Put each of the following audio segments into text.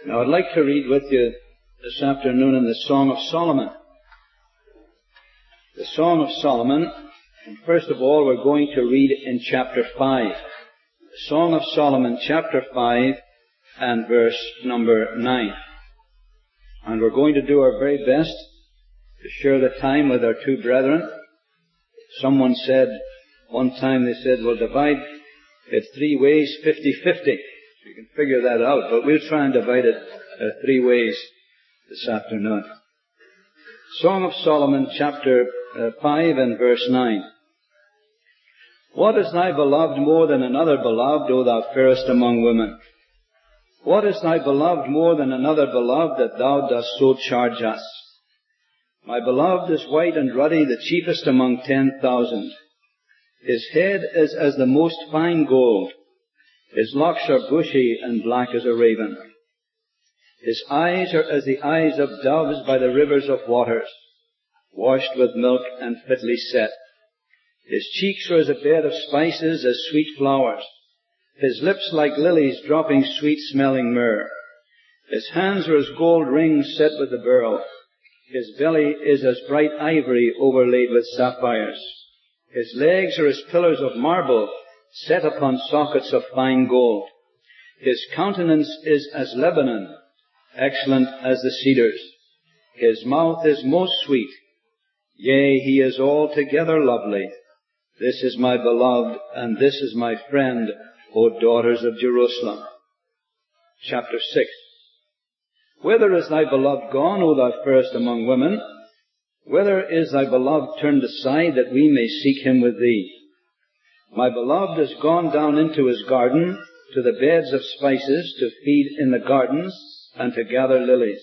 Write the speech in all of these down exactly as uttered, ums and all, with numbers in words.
Now I'd like to read with you this afternoon in the Song of Solomon. The Song of Solomon, and first of all we're going to read in chapter five. The Song of Solomon, chapter five, and verse number nine. And we're going to do our very best to share the time with our two brethren. Someone said, one time they said, well, divide it three ways, fifty-fifty. So you can figure that out, but we'll try and divide it uh, three ways this afternoon. Song of Solomon, chapter uh, five and verse nine. What is thy beloved more than another beloved, O thou fairest among women? What is thy beloved more than another beloved, that thou dost so charge us? My beloved is white and ruddy, the chiefest among ten thousand. His head is as the most fine gold. His locks are bushy and black as a raven. His eyes are as the eyes of doves by the rivers of waters, washed with milk and fitly set. His cheeks are as a bed of spices, as sweet flowers. His lips like lilies dropping sweet-smelling myrrh. His hands are as gold rings set with a beryl. His belly is as bright ivory overlaid with sapphires. His legs are as pillars of marble set upon sockets of fine gold. His countenance is as Lebanon, excellent as the cedars. His mouth is most sweet. Yea, he is altogether lovely. This is my beloved, and this is my friend, O daughters of Jerusalem. Chapter six. Whither is thy beloved gone, O thou fairest among women? Whither is thy beloved turned aside, that we may seek him with thee? My beloved is gone down into his garden, to the beds of spices, to feed in the gardens, and to gather lilies.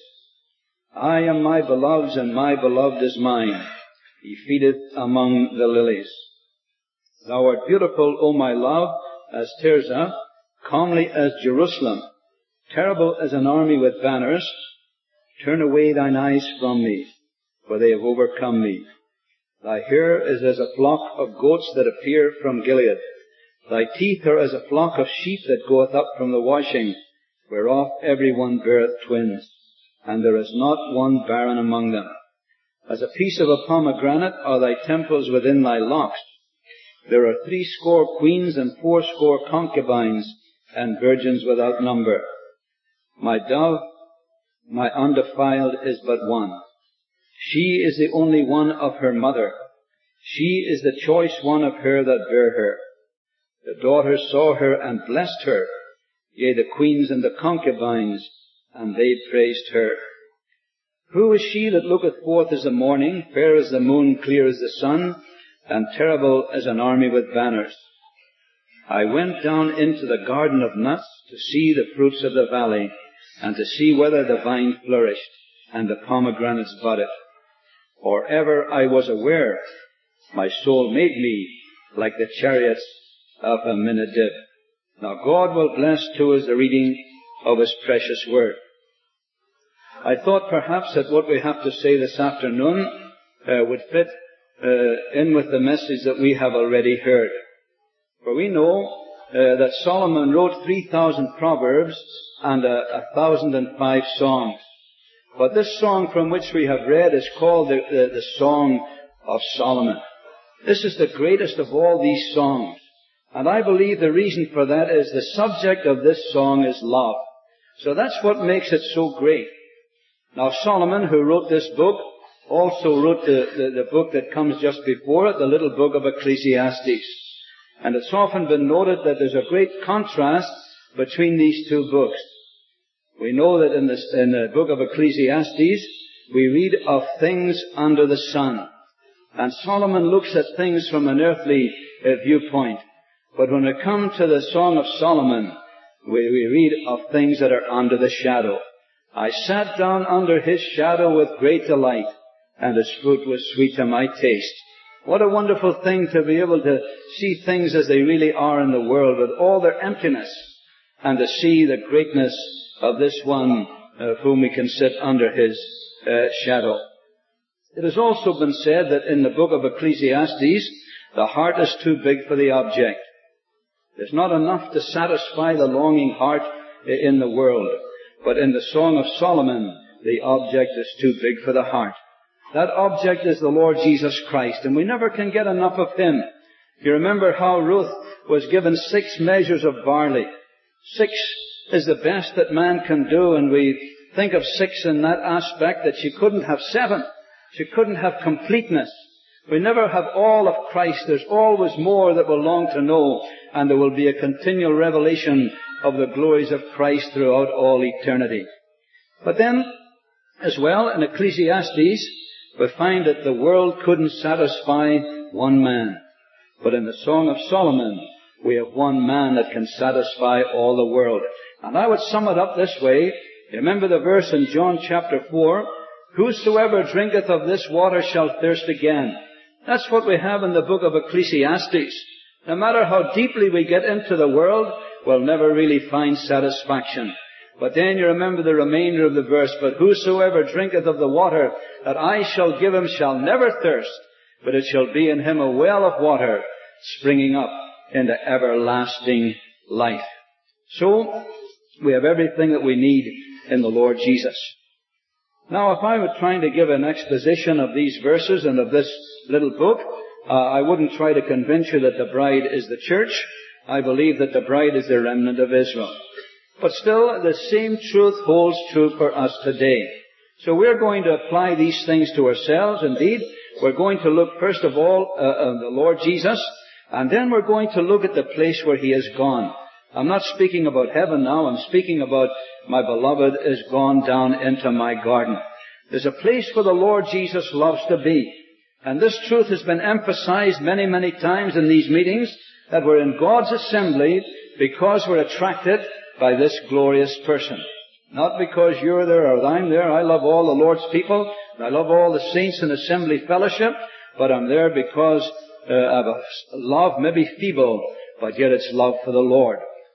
I am my beloved's, and my beloved is mine. He feedeth among the lilies. Thou art beautiful, O my love, as Tirzah, comely as Jerusalem, terrible as an army with banners. Turn away thine eyes from me, for they have overcome me. Thy hair is as a flock of goats that appear from Gilead. Thy teeth are as a flock of sheep that goeth up from the washing, whereof every one beareth twins, and there is not one barren among them. As a piece of a pomegranate are thy temples within thy locks. There are threescore queens and fourscore concubines, and virgins without number. My dove, my undefiled, is but one. She is the only one of her mother. She is the choice one of her that bare her. The daughters saw her and blessed her, yea, the queens and the concubines, and they praised her. Who is she that looketh forth as the morning, fair as the moon, clear as the sun, and terrible as an army with banners? I went down into the garden of nuts to see the fruits of the valley, and to see whether the vine flourished, and the pomegranates budded. Or ever I was aware, my soul made me like the chariots of Amminadab. Now God will bless to us the reading of His precious word. I thought perhaps that what we have to say this afternoon uh, would fit uh, in with the message that we have already heard. For we know uh, that Solomon wrote three thousand proverbs and a, a thousand and five songs. But this song from which we have read is called the, the, the Song of Solomon. This is the greatest of all these songs. And I believe the reason for that is the subject of this song is love. So that's what makes it so great. Now Solomon, who wrote this book, also wrote the, the, the book that comes just before it, the little book of Ecclesiastes. And it's often been noted that there's a great contrast between these two books. We know that in, this, in the book of Ecclesiastes, we read of things under the sun. And Solomon looks at things from an earthly uh, viewpoint. But when we come to the Song of Solomon, we, we read of things that are under the shadow. I sat down under his shadow with great delight, and his fruit was sweet to my taste. What a wonderful thing to be able to see things as they really are in the world, with all their emptiness, and to see the greatness of this one of whom we can sit under his uh, shadow. It has also been said that in the book of Ecclesiastes, the heart is too big for the object. There's not enough to satisfy the longing heart in the world. But in the Song of Solomon, the object is too big for the heart. That object is the Lord Jesus Christ, and we never can get enough of Him. You remember how Ruth was given six measures of barley. Six is the best that man can do, and we think of six in that aspect that she couldn't have seven. She couldn't have completeness. We never have all of Christ. There's always more that we'll long to know, and there will be a continual revelation of the glories of Christ throughout all eternity. But then, as well, in Ecclesiastes, we find that the world couldn't satisfy one man. But in the Song of Solomon, we have one man that can satisfy all the world. And I would sum it up this way. Remember the verse in John chapter four, whosoever drinketh of this water shall thirst again. That's what we have in the book of Ecclesiastes. No matter how deeply we get into the world, we'll never really find satisfaction. But then you remember the remainder of the verse, but whosoever drinketh of the water that I shall give him shall never thirst, but it shall be in him a well of water springing up into everlasting life. So, we have everything that we need in the Lord Jesus. Now, if I were trying to give an exposition of these verses and of this little book, uh, I wouldn't try to convince you that the bride is the church. I believe that the bride is the remnant of Israel. But still, the same truth holds true for us today. So we're going to apply these things to ourselves. Indeed, we're going to look first of all uh, at the Lord Jesus, and then we're going to look at the place where He has gone. I'm not speaking about heaven now. I'm speaking about my beloved is gone down into my garden. There's a place where the Lord Jesus loves to be. And this truth has been emphasized many, many times in these meetings, that we're in God's assembly because we're attracted by this glorious person. Not because you're there or I'm there. I love all the Lord's people. I love all the saints in assembly fellowship. But I'm there because uh, of a love, maybe feeble, but yet it's love for the Lord.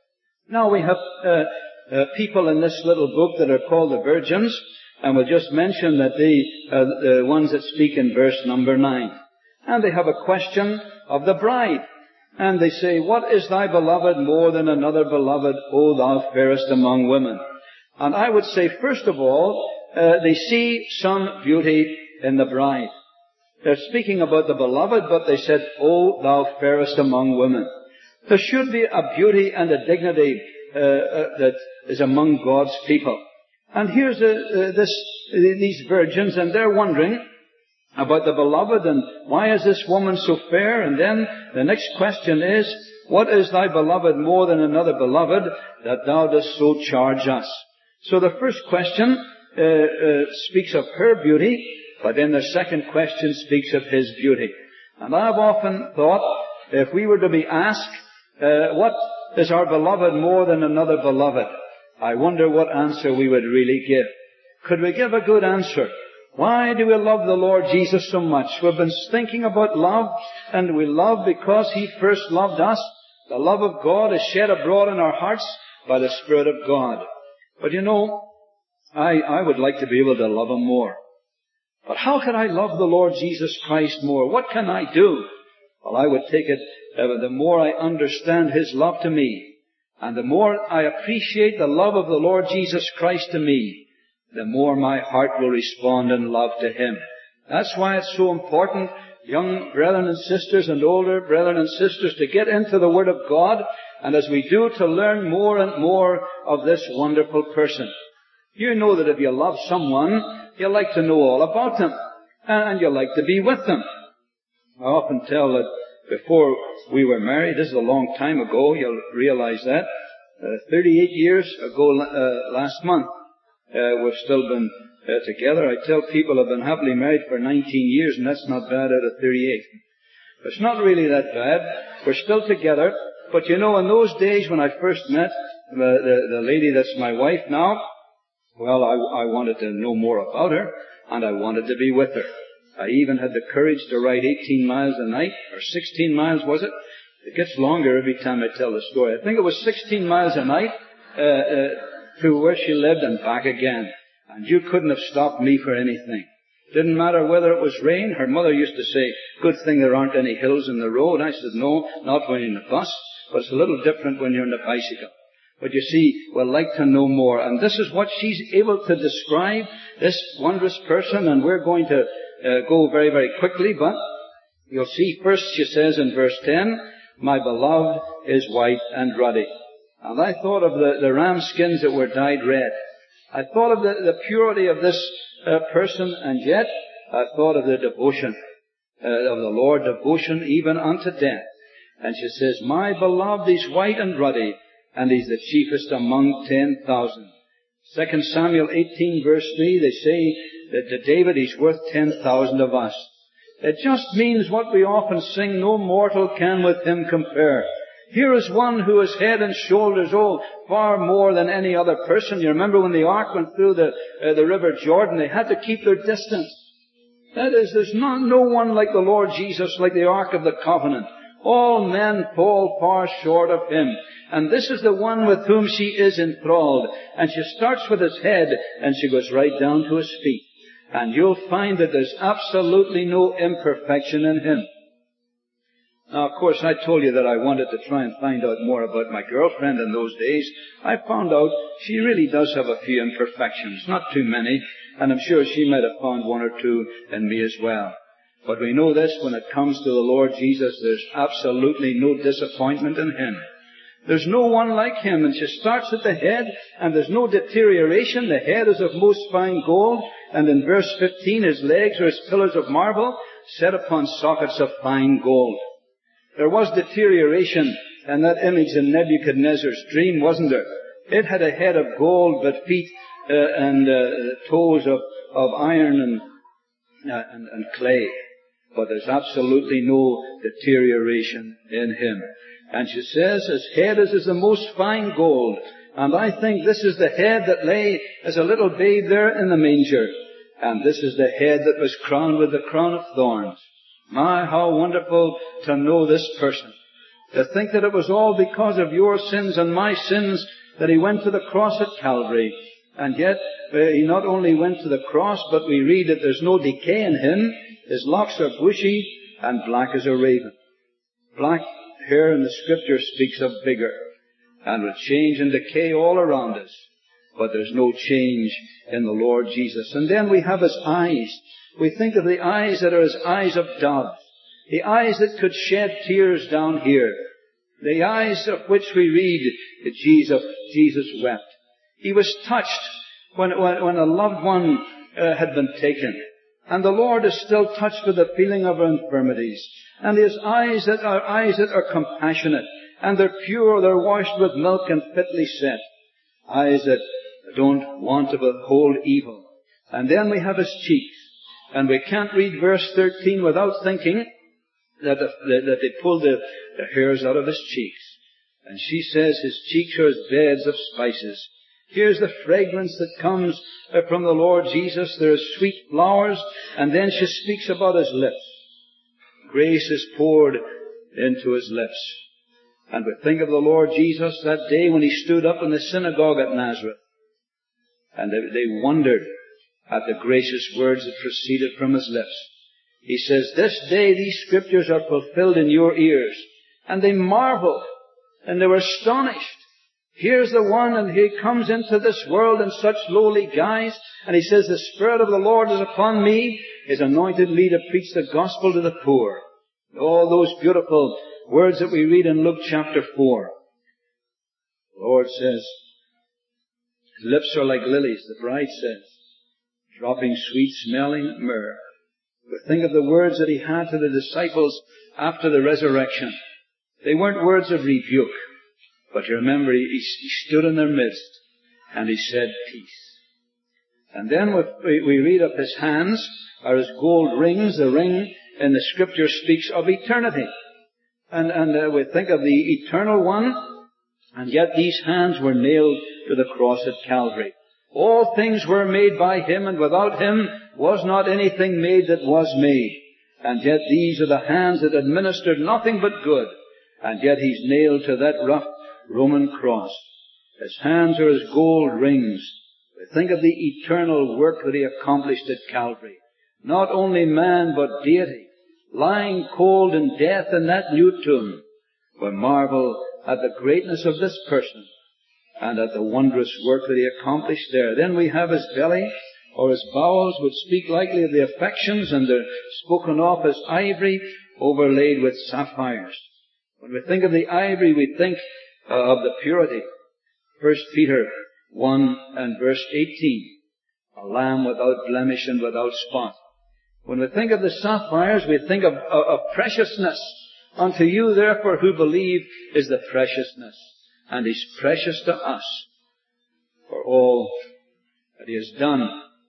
Now we have uh, uh, people in this little book that are called the virgins. And we'll just mention that the, uh, the ones that speak in verse number nine. And they have a question of the bride. And they say, what is thy beloved more than another beloved, O thou fairest among women? And I would say, first of all, uh, they see some beauty in the bride. They're speaking about the beloved, but they said, O thou fairest among women. There should be a beauty and a dignity uh, uh, that is among God's people. And here's uh, uh, this, uh, these virgins, and they're wondering about the beloved, and why is this woman so fair? And then the next question is, what is thy beloved more than another beloved, that thou dost so charge us? So the first question uh, uh, speaks of her beauty, but then the second question speaks of his beauty. And I've often thought, if we were to be asked, uh, what is our beloved more than another beloved? I wonder what answer we would really give. Could we give a good answer? Why do we love the Lord Jesus so much? We've been thinking about love, and we love because He first loved us. The love of God is shed abroad in our hearts by the Spirit of God. But you know, I, I would like to be able to love Him more. But how can I love the Lord Jesus Christ more? What can I do? Well, I would take it, uh, the more I understand His love to me, and the more I appreciate the love of the Lord Jesus Christ to me, the more my heart will respond in love to Him. That's why it's so important, young brethren and sisters and older brethren and sisters, to get into the Word of God, and as we do, to learn more and more of this wonderful person. You know that if you love someone, you like to know all about them, and you like to be with them. I often tell that before we were married, this is a long time ago, you'll realize that, uh, thirty-eight years ago uh, last month, uh, we've still been uh, together. I tell people I've been happily married for nineteen years, and that's not bad out of thirty-eight. It's not really that bad. We're still together. But you know, in those days when I first met the, the, the lady that's my wife now, well, I, I wanted to know more about her, and I wanted to be with her. I even had the courage to ride eighteen miles a night, or sixteen miles, was it? It gets longer every time I tell the story. I think it was sixteen miles a night uh, uh, to where she lived and back again. And you couldn't have stopped me for anything. Didn't matter whether it was rain. Her mother used to say, good thing there aren't any hills in the road. I said, no, not when you're in the bus, but it's a little different when you're in the bicycle. But you see, we'll like to know more. And this is what she's able to describe, this wondrous person, and we're going to uh, go very, very quickly, but you'll see first she says in verse ten, my beloved is white and ruddy. And I thought of the, the ram skins that were dyed red. I thought of the, the purity of this uh, person, and yet I thought of the devotion uh, of the Lord, devotion even unto death. And she says, my beloved is white and ruddy, and he's the chiefest among ten thousand. Second Samuel eighteen verse three, they say that to David he's worth ten thousand of us. It just means what we often sing, no mortal can with him compare. Here is one who is head and shoulders, oh, far more than any other person. You remember when the ark went through the, uh, the river Jordan, they had to keep their distance. That is, there's not, no one like the Lord Jesus, like the Ark of the Covenant. All men fall far short of him. And this is the one with whom she is enthralled. And she starts with his head, and she goes right down to his feet. And you'll find that there's absolutely no imperfection in him. Now, of course, I told you that I wanted to try and find out more about my girlfriend in those days. I found out she really does have a few imperfections, not too many, and I'm sure she might have found one or two in me as well. But we know this, when it comes to the Lord Jesus, there's absolutely no disappointment in him. There's no one like him, and she starts at the head, and there's no deterioration. The head is of most fine gold, and in verse fifteen, his legs are as pillars of marble, set upon sockets of fine gold. There was deterioration in that image in Nebuchadnezzar's dream, wasn't there? It had a head of gold, but feet uh, and uh, toes of, of iron and, uh, and, and clay. But there's absolutely no deterioration in him. And she says, his head is as the most fine gold. And I think this is the head that lay as a little babe there in the manger. And this is the head that was crowned with the crown of thorns. My, how wonderful to know this person. To think that it was all because of your sins and my sins that he went to the cross at Calvary. And yet, uh, he not only went to the cross, but we read that there's no decay in him. His locks are bushy and black as a raven. Black hair in the Scripture speaks of vigor and will change and decay all around us. But there's no change in the Lord Jesus. And then we have his eyes. We think of the eyes that are as eyes of doves. The eyes that could shed tears down here. The eyes of which we read that Jesus, Jesus wept. He was touched when, when, when a loved one uh, had been taken. And the Lord is still touched with the feeling of our infirmities. And his eyes that are eyes that are compassionate. And they're pure, they're washed with milk and fitly set. Eyes that don't want to behold evil. And then we have his cheeks. And we can't read verse thirteen without thinking that, the, that they pulled the, the hairs out of his cheeks. And she says his cheeks are as beds of spices. Here's the fragrance that comes from the Lord Jesus. There are sweet flowers. And then she speaks about his lips. Grace is poured into his lips. And we think of the Lord Jesus that day when he stood up in the synagogue at Nazareth. And they, they wondered at the gracious words that proceeded from his lips. He says, this day these scriptures are fulfilled in your ears. And they marveled, and they were astonished. Here's the one, and he comes into this world in such lowly guise, and he says, the Spirit of the Lord is upon me, He's anointed me to preach the gospel to the poor. All those beautiful words that we read in Luke chapter four. The Lord says, his lips are like lilies, the bride says, dropping sweet-smelling myrrh. But think of the words that he had to the disciples after the resurrection. They weren't words of rebuke, but you remember, he, he stood in their midst, and he said, peace. And then we, we read of his hands are as gold rings. The ring in the Scripture speaks of eternity. And, and uh, we think of the eternal one, and yet these hands were nailed to the cross at Calvary. All things were made by him, and without him was not anything made that was made. And yet these are the hands that administered nothing but good. And yet he's nailed to that rough Roman cross. His hands are as gold rings. We think of the eternal work that he accomplished at Calvary. Not only man, but deity, lying cold in death in that new tomb. We marvel at the greatness of this person. and at the wondrous work that he accomplished there. Then we have his belly, or his bowels, which speak likely of the affections, and they're spoken of as ivory overlaid with sapphires. When we think of the ivory, we think uh, of the purity. First Peter one and verse eighteen, a lamb without blemish and without spot. When we think of the sapphires, we think of, of, of preciousness. Unto you, therefore, who believe, is the preciousness. And he's precious to us for all that he has done,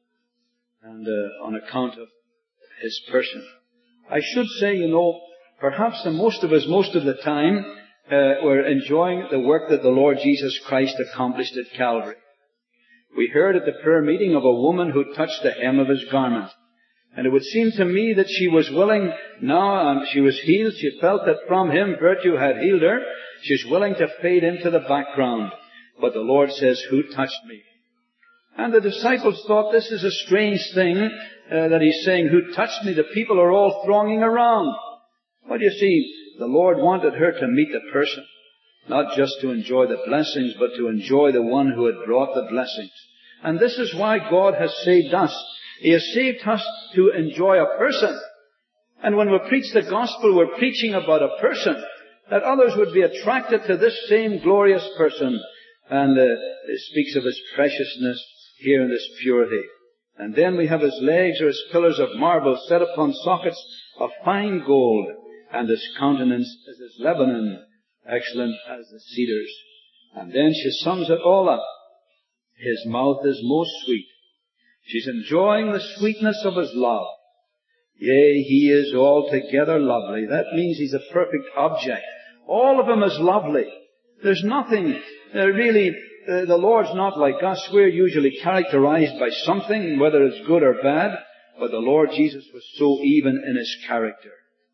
and uh, on account of his person. I should say, you know, perhaps the most of us, most of the time, uh, we're enjoying the work that the Lord Jesus Christ accomplished at Calvary. We heard at the prayer meeting of a woman who touched the hem of his garment. And it would seem to me that she was willing now, um, she was healed. She felt that from him virtue had healed her. She's willing to fade into the background. But the Lord says, who touched me? And the disciples thought, this is a strange thing uh, that he's saying, who touched me? The people are all thronging around. But you see, the Lord wanted her to meet the person. Not just to enjoy the blessings, but to enjoy the one who had brought the blessings. And this is why God has saved us. He has saved us to enjoy a person. And when we preach the gospel, we're preaching about a person, that others would be attracted to this same glorious person. And uh, it speaks of his preciousness here in this purity. And then we have his legs or his pillars of marble set upon sockets of fine gold, and his countenance is as Lebanon, excellent as the cedars. And then she sums it all up. His mouth is most sweet. She's enjoying the sweetness of his love. Yea, he is altogether lovely. That means he's a perfect object. All of him is lovely. There's nothing uh, really, uh, the Lord's not like us. We're usually characterized by something, whether it's good or bad. But the Lord Jesus was so even in his character.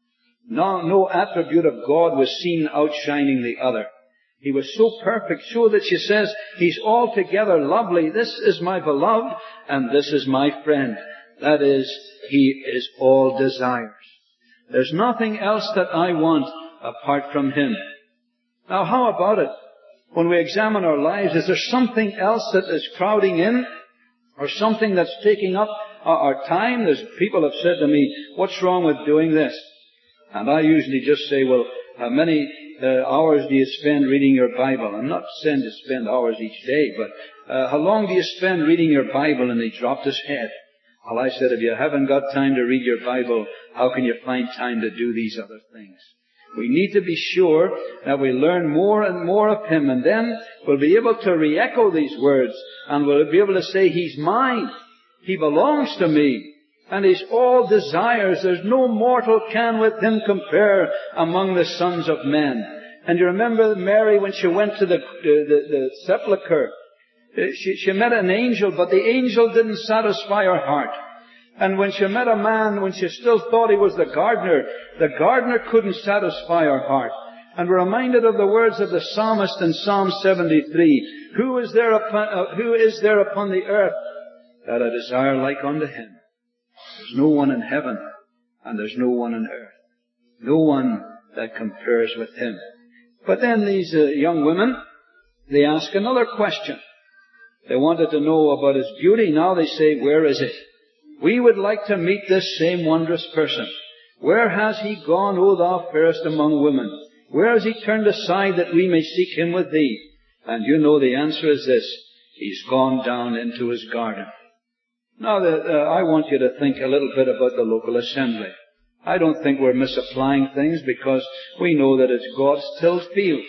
No, no attribute of God was seen outshining the other. He was so perfect, so that she says, he's altogether lovely. This is my beloved, and this is my friend. That is, he is all desires. There's nothing else that I want apart from him. Now, how about it? When we examine our lives, is there something else that is crowding in? Or something that's taking up our time? There's people have said to me, what's wrong with doing this? And I usually just say, well, how many uh, hours do you spend reading your Bible? I'm not saying to spend hours each day, but uh, how long do you spend reading your Bible? And he dropped his head. Well, I said, if you haven't got time to read your Bible, how can you find time to do these other things? We need to be sure that we learn more and more of him, and then we'll be able to re-echo these words, and we'll be able to say, he's mine. He belongs to me. And he's all desires. There's no mortal can with him compare among the sons of men. And you remember Mary when she went to the, the, the, the sepulchre. She, she met an angel, but the angel didn't satisfy her heart. And when she met a man, when she still thought he was the gardener, the gardener couldn't satisfy her heart. And we're reminded of the words of the psalmist in Psalm seventy-three. Who is there upon, uh, who is there upon the earth that a desire like unto him? There's no one in heaven, and there's no one on earth. No one that compares with him. But then these uh, young women, they ask another question. They wanted to know about his beauty. Now they say, where is it? We would like to meet this same wondrous person. Where has he gone, O thou fairest among women? Where has he turned aside that we may seek him with thee? And you know the answer is this. He's gone down into his garden. Now, the, uh, I want you to think a little bit about the local assembly. I don't think we're misapplying things, because we know that it's God's tilled field.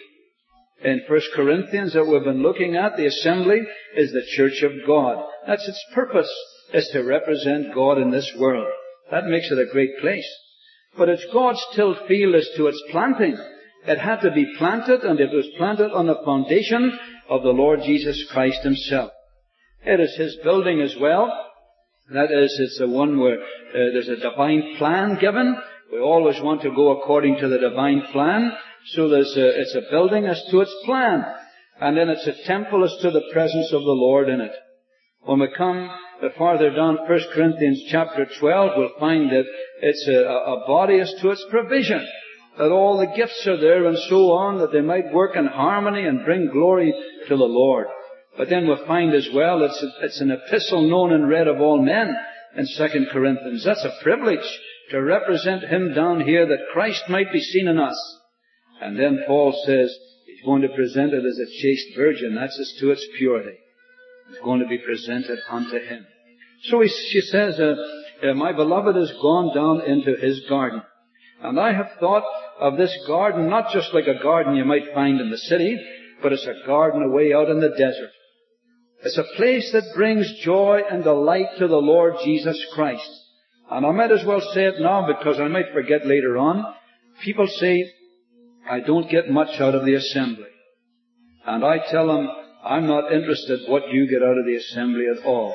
In First Corinthians that we've been looking at, the assembly is the church of God. That's its purpose, is to represent God in this world. That makes it a great place. But it's God's tilled field as to its planting. It had to be planted, and it was planted on the foundation of the Lord Jesus Christ himself. It is his building as well. That is, it's the one where uh, there's a divine plan given. We always want to go according to the divine plan. So there's a, it's a building as to its plan. And then it's a temple as to the presence of the Lord in it. When we come farther down, First Corinthians chapter twelve, we'll find that it's a, a body as to its provision. that all the gifts are there and so on, that they might work in harmony and bring glory to the Lord. But then we'll find as well, it's, a, it's an epistle known and read of all men in Second Corinthians. That's a privilege to represent Him down here, that Christ might be seen in us. And then Paul says He's going to present it as a chaste virgin. That's as to its purity. It's going to be presented unto Him. So he, she says, uh, uh, my beloved has gone down into His garden. And I have thought of this garden not just like a garden you might find in the city, but it's a garden away out in the desert. It's a place that brings joy and delight to the Lord Jesus Christ. And I might as well say it now because I might forget later on. People say, I don't get much out of the assembly. And I tell them, I'm not interested what you get out of the assembly at all.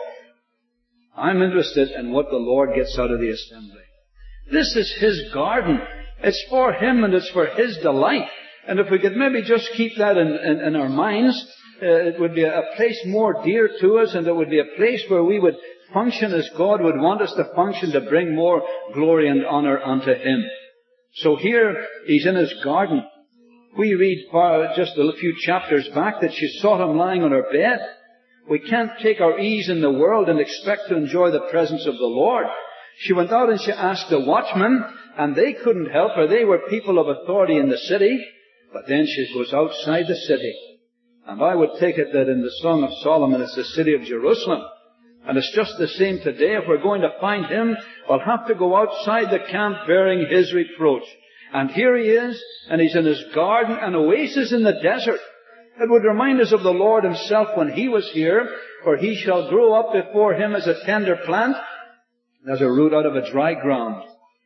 I'm interested in what the Lord gets out of the assembly. This is His garden. It's for Him and it's for His delight. And if we could maybe just keep that in, in, in our minds, uh, it would be a place more dear to us, and it would be a place where we would function as God would want us to function, to bring more glory and honor unto Him. So here He's in His garden. We read far, just a few chapters back that she saw Him lying on her bed. We can't take our ease in the world and expect to enjoy the presence of the Lord. She went out and she asked the watchmen, and they couldn't help her. They were people of authority in the city. But then she goes outside the city. And I would take it that in the Song of Solomon it's the city of Jerusalem. And it's just the same today. If we're going to find Him, we'll have to go outside the camp bearing His reproach. And here He is, and He's in His garden, an oasis in the desert. It would remind us of the Lord Himself when He was here, for He shall grow up before Him as a tender plant, as a root out of a dry ground.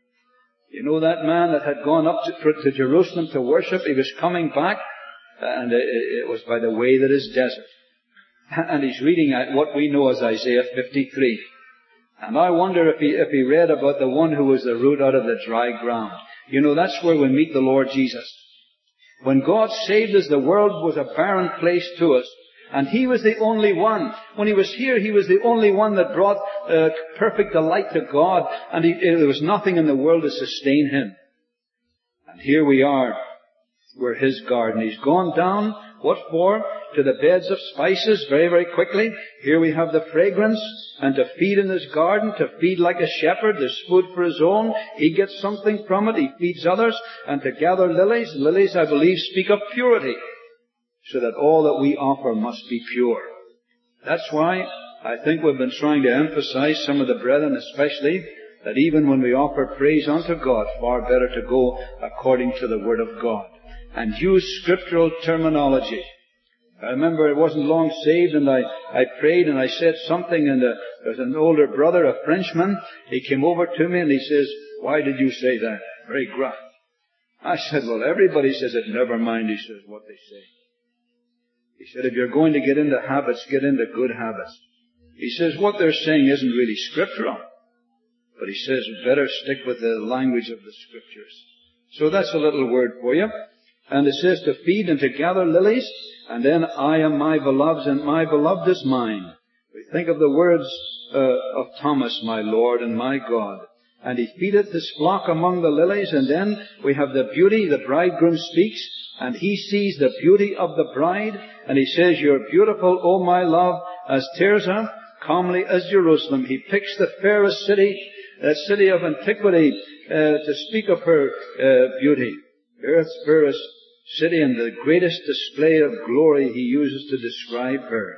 You know that man that had gone up to, to Jerusalem to worship, he was coming back, and it, it was by the way that is desert. And he's reading what we know as Isaiah fifty-three. And I wonder if he, if he read about the one who was the root out of the dry ground. You know, that's where we meet the Lord Jesus. When God saved us, the world was a barren place to us. And He was the only one. When He was here, He was the only one that brought uh, perfect delight to God. And he, there was nothing in the world to sustain Him. And here we are. We're His garden. He's gone down. What for? To the beds of spices very, very quickly. Here we have the fragrance. And to feed in His garden, to feed like a shepherd. There's food for His own. He gets something from it. He feeds others. And to gather lilies. Lilies, I believe, speak of purity. So that all that we offer must be pure. That's why I think we've been trying to emphasize, some of the brethren especially, that even when we offer praise unto God, far better to go according to the Word of God. And use scriptural terminology. I remember I wasn't long saved, and I, I prayed and I said something, and uh, there's an older brother, a Frenchman. He came over to me and he says, why did you say that? Very gruff. I said, well, everybody says it. Never mind, he says, what they say. He said, if you're going to get into habits, get into good habits. He says, what they're saying isn't really scriptural. But he says, better stick with the language of the Scriptures. So that's a little word for you. And it says to feed and to gather lilies. And then, I am my beloved's, and my beloved is mine. We think of the words uh, of Thomas, my Lord and my God. And He feedeth His flock among the lilies. And then we have the beauty. The bridegroom speaks. And he sees the beauty of the bride. And he says, you're beautiful, O my love, as Tirzah, comely as Jerusalem. He picks the fairest city, the city of antiquity, uh, to speak of her uh, beauty. Earth's fairest city, and the greatest display of glory He uses to describe her.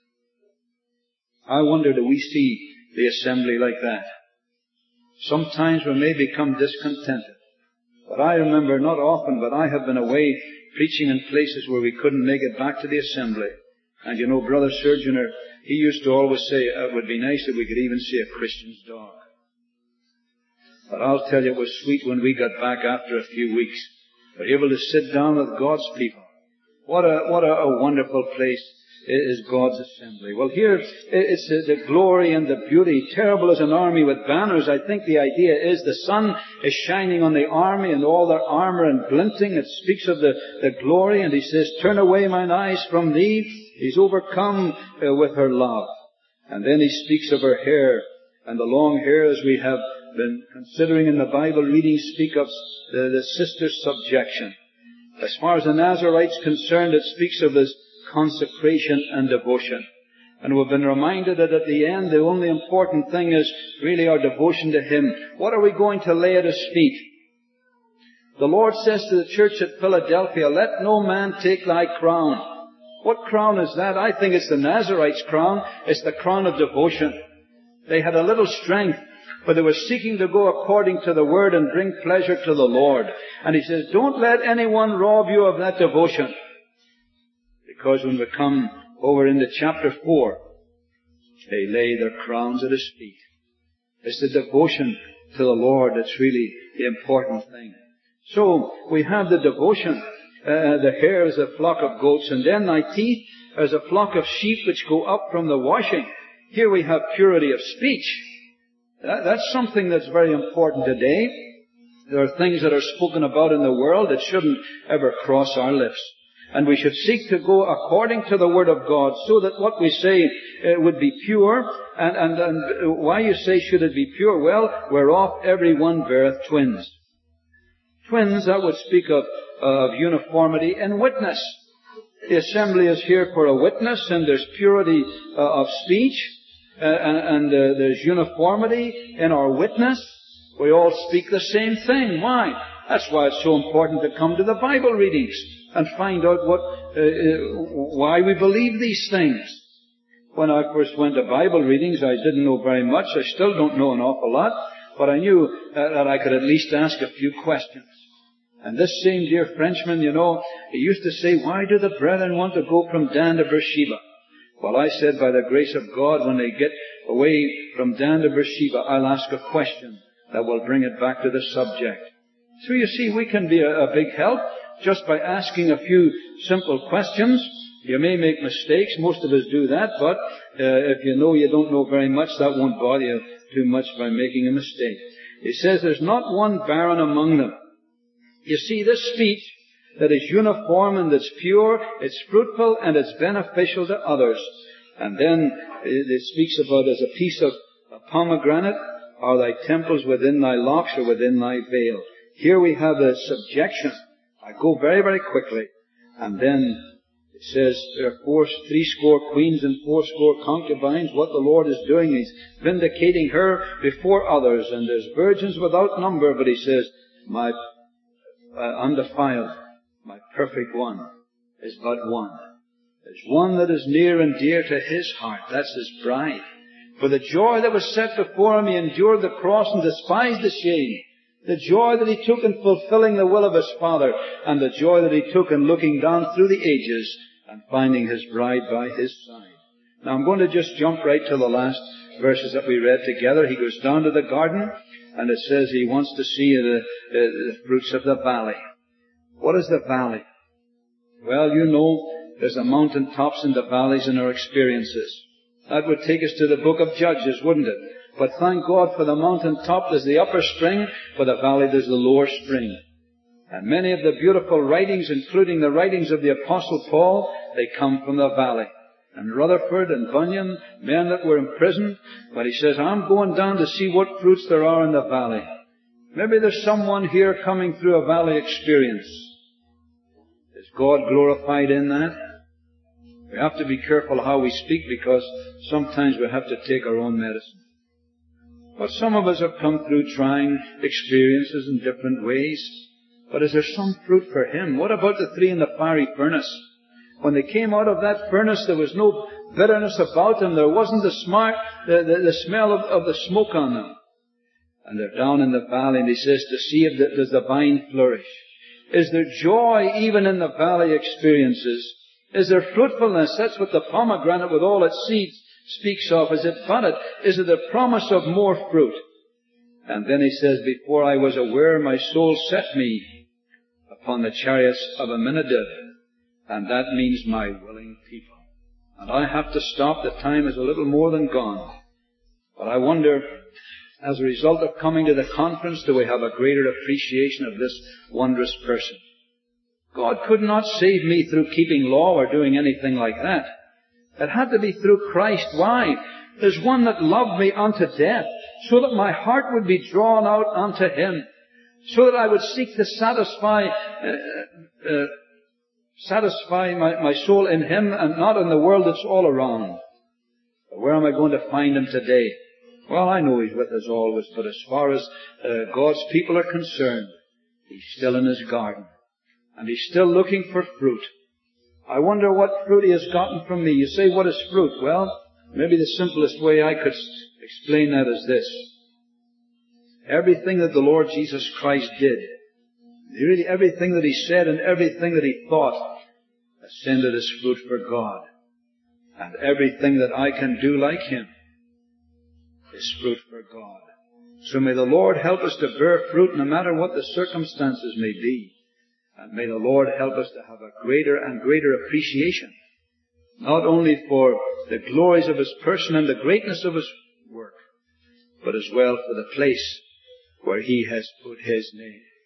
I wonder, do we see the assembly like that? Sometimes we may become discontented. But I remember, not often, but I have been away preaching in places where we couldn't make it back to the assembly. And you know, Brother Surgeoner, he used to always say, it would be nice if we could even see a Christian's dog. But I'll tell you, it was sweet when we got back after a few weeks. We're able to sit down with God's people. What a, what a, a wonderful place is God's assembly. Well, here it's the glory and the beauty. Terrible as an army with banners. I think the idea is the sun is shining on the army and all their armor and glinting. It speaks of the, the glory, and He says, turn away mine eyes from thee. He's overcome uh, with her love. And then He speaks of her hair, and the long hair, as we have been considering in the Bible reading speak of the, the sister's subjection. As far as the Nazarite's concerned, it speaks of his consecration and devotion. And we've been reminded that at the end, the only important thing is really our devotion to Him. What are we going to lay at His feet? The Lord says to the church at Philadelphia, let no man take thy crown. What crown is that? I think it's the Nazarite's crown. It's the crown of devotion. They had a little strength, but they were seeking to go according to the Word and bring pleasure to the Lord. And He says, don't let anyone rob you of that devotion. Because when we come over into chapter four, they lay their crowns at His feet. It's the devotion to the Lord that's really the important thing. So, we have the devotion. Uh, the hair is a flock of goats, and then thy teeth is a flock of sheep which go up from the washing. Here we have purity of speech. That, that's something that's very important today. There are things that are spoken about in the world that shouldn't ever cross our lips. And we should seek to go according to the Word of God, so that what we say uh, would be pure. And, and, and why you say should it be pure? Well, whereof every one beareth twins. Twins, that would speak of, of uniformity in witness. The assembly is here for a witness, and there's purity uh, of speech, uh, and, and uh, there's uniformity in our witness. We all speak the same thing. Why? That's why it's so important to come to the Bible readings and find out what, uh, uh, why we believe these things. When I first went to Bible readings, I didn't know very much. I still don't know an awful lot, but I knew uh, that I could at least ask a few questions. And this same dear Frenchman, you know, he used to say, why do the brethren want to go from Dan to Beersheba? Well, I said, by the grace of God, when they get away from Dan to Beersheba, I'll ask a question that will bring it back to the subject. So you see, we can be a, a big help just by asking a few simple questions. You may make mistakes. Most of us do that. But uh, if you know you don't know very much, that won't bother you too much by making a mistake. He says there's not one barren among them. You see, this speech that is uniform and that's pure, it's fruitful and it's beneficial to others. And then it speaks about as a piece of a pomegranate are thy temples within thy locks or within thy veil. Here we have a subjection. I go very, very quickly. And then it says there are four, three score queens and four score concubines. What the Lord is doing, He's vindicating her before others. And there's virgins without number, but He says, my uh, undefiled, my perfect one is but one. There's one that is near and dear to His heart. That's His bride. For the joy that was set before Him, He endured the cross and despised the shame. The joy that He took in fulfilling the will of His Father, and the joy that He took in looking down through the ages and finding His bride by His side. Now I'm going to just jump right to the last verses that we read together. He goes down to the garden, and it says He wants to see the, the, the fruits of the valley. What is the valley? Well, you know, there's the mountain tops and the valleys in our experiences. That would take us to the book of Judges, wouldn't it? But thank God for the mountain top, there's the upper spring, for the valley there's the lower spring. And many of the beautiful writings, including the writings of the Apostle Paul, they come from the valley. And Rutherford and Bunyan, men that were imprisoned, but he says, I'm going down to see what fruits there are in the valley. Maybe there's someone here coming through a valley experience. Is God glorified in that? We have to be careful how we speak, because sometimes we have to take our own medicine. But some of us have come through trying experiences in different ways. But is there some fruit for Him? What about the three in the fiery furnace? When they came out of that furnace, there was no bitterness about them. There wasn't the, smart, the, the, the smell of, of the smoke on them. And they're down in the valley, and He says to see if the, does the vine flourish. Is there joy even in the valley experiences? Is there fruitfulness? That's what the pomegranate with all its seeds speaks of. Is it budded? Is it the promise of more fruit? And then He says, before I was aware, my soul set me upon the chariots of Amminadab. And that means my willing people. And I have to stop. The time is a little more than gone. But I wonder, as a result of coming to the conference, do we have a greater appreciation of this wondrous person? God could not save me through keeping law or doing anything like that. It had to be through Christ. Why? There's one that loved me unto death. so that my heart would be drawn out unto Him, so that I would seek to satisfy, uh, uh, satisfy my, my soul in Him and not in the world that's all around. But where am I going to find Him today? Well, I know He's with us always, but as far as uh, God's people are concerned, He's still in His garden. And He's still looking for fruit. I wonder what fruit He has gotten from me. You say, what is fruit? Well, maybe the simplest way I could explain that is this. Everything that the Lord Jesus Christ did, really everything that He said and everything that He thought, ascended as fruit for God. And everything that I can do like Him is fruit for God. So may the Lord help us to bear fruit no matter what the circumstances may be. And may the Lord help us to have a greater and greater appreciation, not only for the glories of His person and the greatness of His work, but as well for the place where He has put His name.